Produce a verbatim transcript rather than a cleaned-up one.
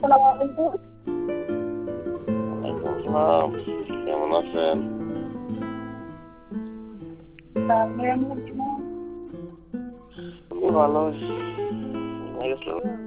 আসসালামু আলাইকুম। ওয়ালাইকুম আসসালাম। কেমন আছেন? আপনি কেমন আছেন? আমি ভালো। ঘুমিয়ে গেছিলেন?